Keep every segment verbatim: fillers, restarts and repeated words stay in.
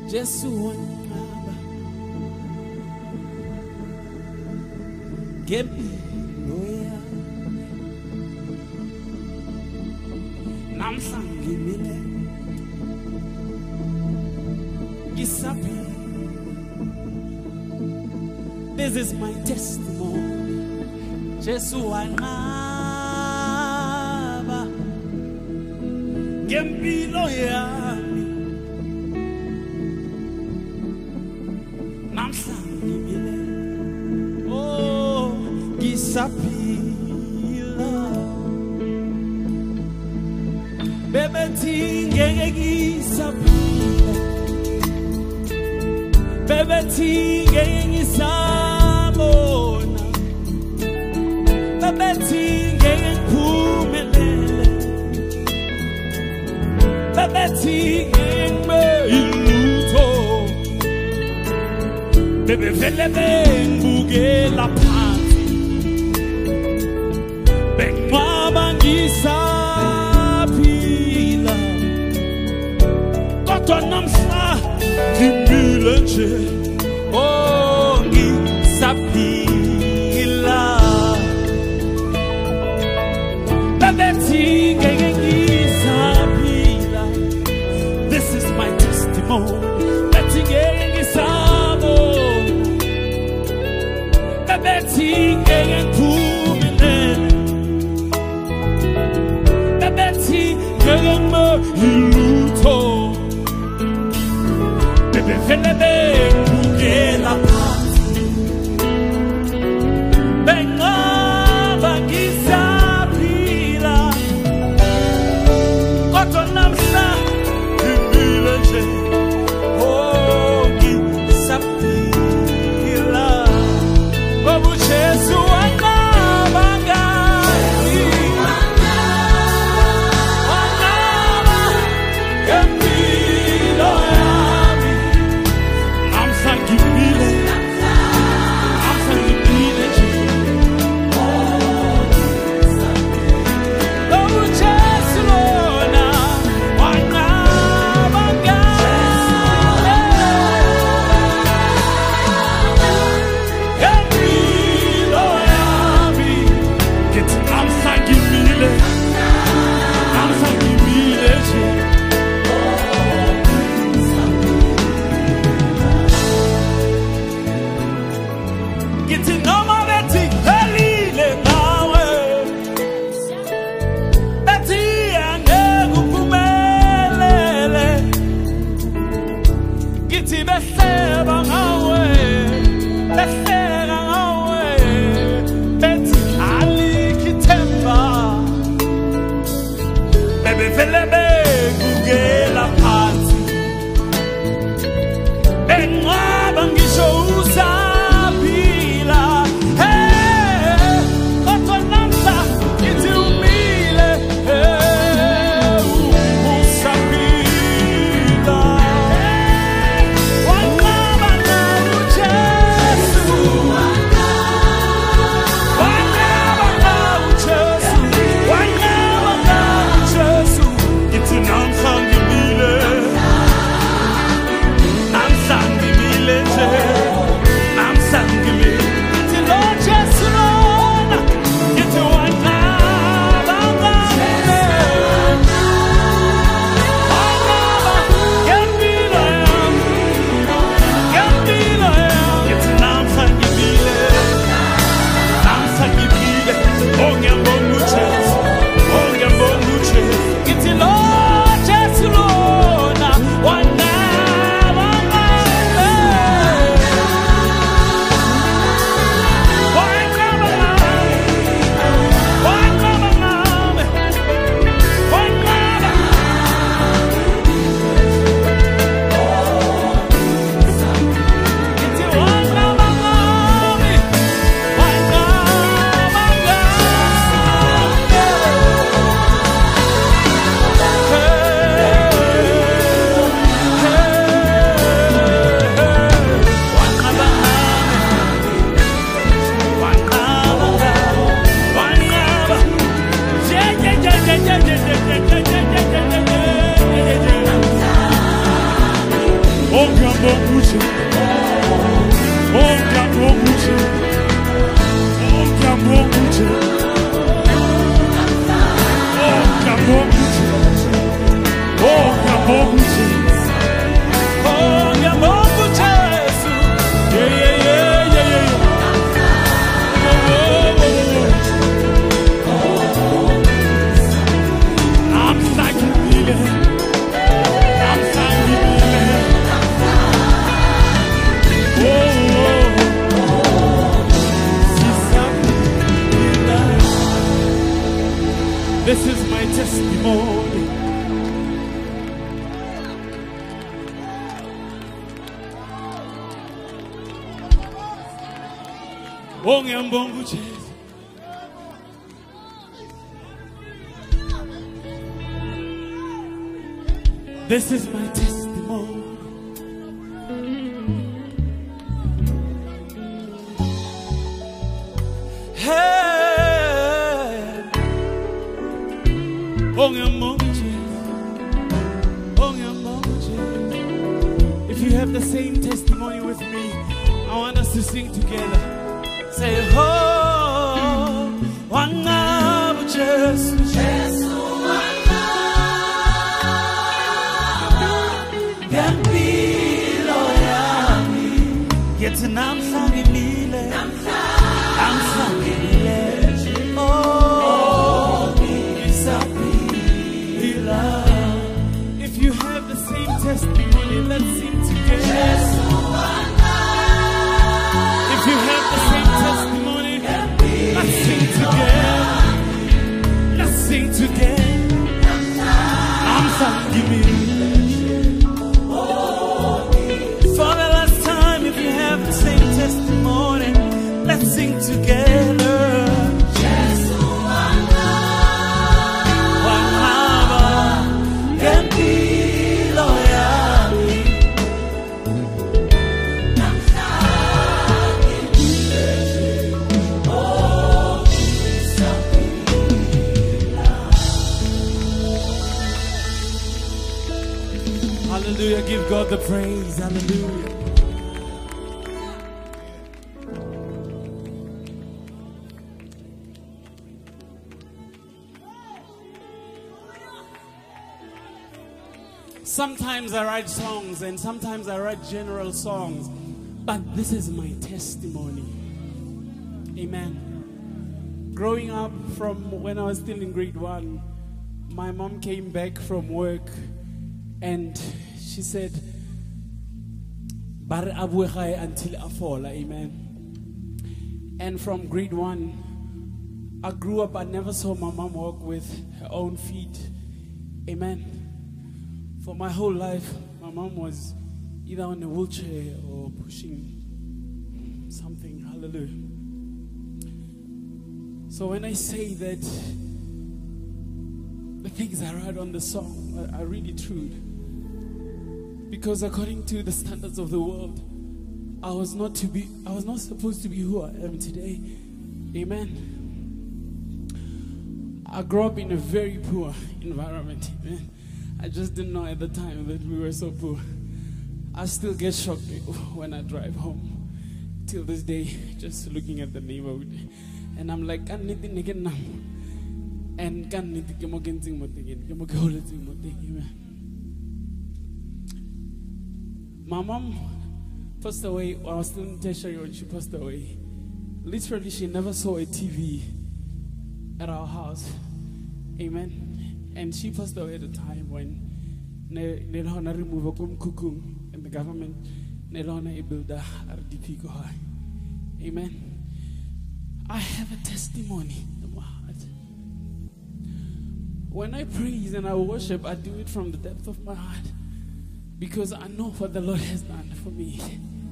Jesu wanqaba ngempilo yami namhla ngimile ngisaphila. This is my testimony. Jesu wanqaba ngempilo yami namhla ngimile oh ngisaphila. Bebethi ngeke ngisaphila, bebethi ngeke ngisabona, bebethi ngeke ngiphumelele, bebethi ngeke ngibe yilutho, bebevele bengibukela phansi, benginqaba ngisaphila. Kodwa namhla ngimile nje oh ngisaphila. Bebethi ngeke ngisaphila. This is my testimony. Bebethi ngeke ngisabona, bebethi ngeke ngiphumelele, bebethi ngeke ngibe yilutho, bebevele bengibukela phansi, benginqaba ngisaphila. Kodwa namhla ngimile nje oh ngisaphila. Ngoba uJesu wanqaba ngami, wanqaba ngempilo yami namhla ngimile Ongamoguche, Ongamoguche, Ongamoguche, Ongamoguche, Ongamoguche, Ongamoguche. Yeah, yeah, yeah, yeah, yeah. Oh, oh, oh, oh. I'm thanking you. I'm thanking you. This is my testimony. Ongyambongu Jesus. This is my testimony. Hey, Ongyambongu Jesus. Ongyambongu Jesus. If you have the same testimony with me, I want us to sing together. Say, oh, Wangabu Jesus. Jesus, Wangabu. Gambilo yami. Yet I'm singing Nile. I'm singing oh, Isabila. If you have the same testimony, let's sing together. If you have the same testimony, let's sing together. Let's sing together. I'm sorry. For the last time, if you have the same testimony, let's sing together. Hallelujah, give God the praise. Hallelujah. Sometimes I write songs and sometimes I write general songs, but this is my testimony. Amen. Growing up, from when I was still in grade one, my mom came back from work and she said, "Bar abuhay until afola." Amen. And from grade one, I grew up, I never saw my mom walk with her own feet. Amen. For my whole life, my mom was either on a wheelchair or pushing something. Hallelujah. So when I say that the things I write on the song are, are really true, because according to the standards of the world, I was not to be, I was not supposed to be who I am today. Amen. I grew up in a very poor environment. Amen. I just didn't know at the time that we were so poor. I still get shocked when I drive home till this day, just looking at the neighborhood, and I'm like, "Can anything again now?" And can anything again? Amen. My mom passed away. I was still in tertiary when she passed away. Literally, she never saw a T V at our house. Amen. And she passed away at a time when Nelhona removed a kukum and the government Nelhona built a R D P. Amen. I have a testimony in my heart. When I praise and I worship, I do it from the depth of my heart, because I know what the Lord has done for me.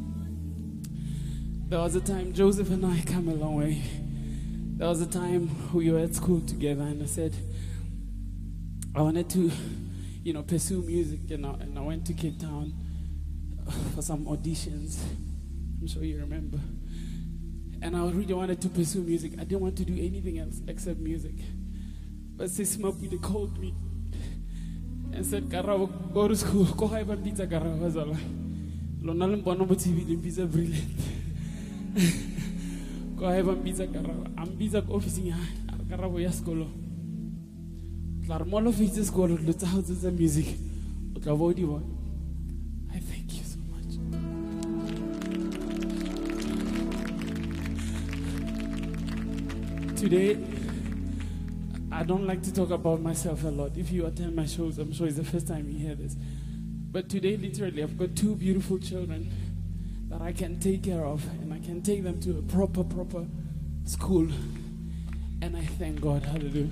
There was a time Joseph and I came a long way. There was a time we were at school together, and I said I wanted to, you know, pursue music, and I, and I went to Cape Town for some auditions. I'm sure you remember. And I really wanted to pursue music. I didn't want to do anything else except music. But Sis Mapu, they called me, and said, Karabo, go to school. Go high and pizza Karabo. Lonalum Bonobo T V, pizza brilliant. Go high and pizza Karabo. I'm pizza office in Karabo Yaskolo. Larmolo faces go to the houses and music. I thank you so much. Today, I don't like to talk about myself a lot. If you attend my shows, I'm sure it's the first time you hear this. But today, literally, I've got two beautiful children that I can take care of, and I can take them to a proper, proper school. And I thank God. Hallelujah.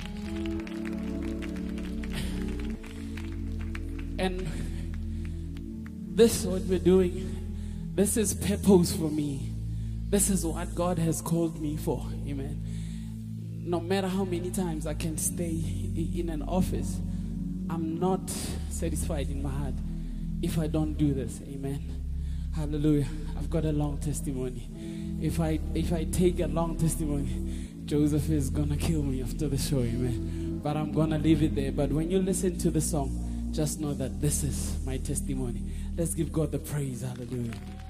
And this is what we're doing. This is purpose for me. This is what God has called me for. Amen. No matter how many times I can stay in an office, I'm not satisfied in my heart if I don't do this. Amen. Hallelujah. I've got a long testimony. If I if I take a long testimony, Joseph is gonna kill me after the show. Amen. But I'm gonna leave it there. But when you listen to the song, just know that this is my testimony. Let's give God the praise. Hallelujah.